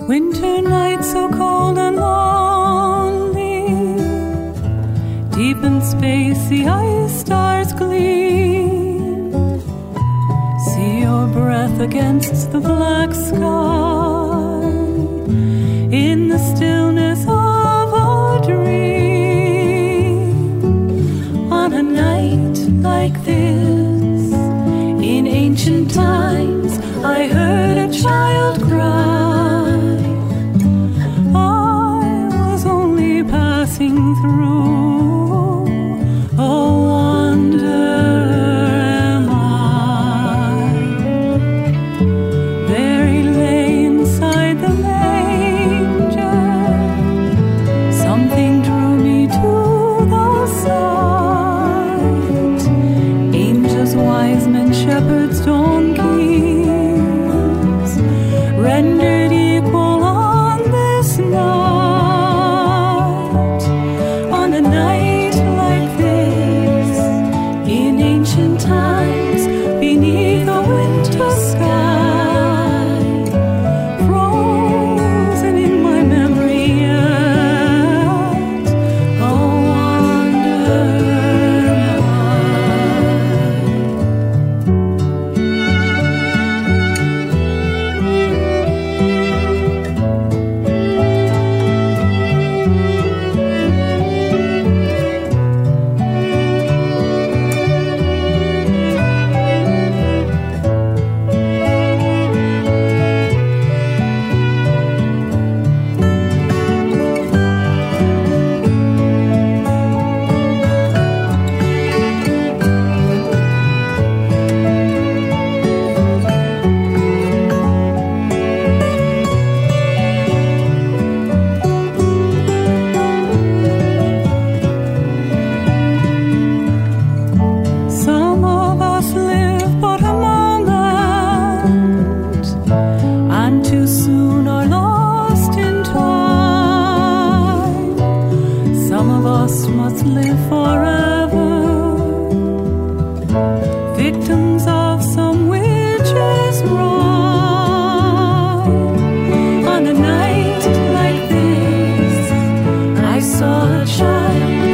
Winter night so cold and lonely, deep in space the ice stars gleam. See your breath against the black sky, in the stillness of a dream. On a night like this, in ancient times, I heard a child cry. I was only passing through. Oh, wanderer am I. There he lay inside the manger. Something drew me to the sight. Angels, wise men, shepherds, donkeys, rendered equal on this night. On a night like this, in ancient times, beneath a winter sky, frozen in my memory yet, a wanderer am Some of us live but a moment, and too soon are lost in time. Some of us must live forever, victims of some witch's rhyme. On a night like this, I saw a child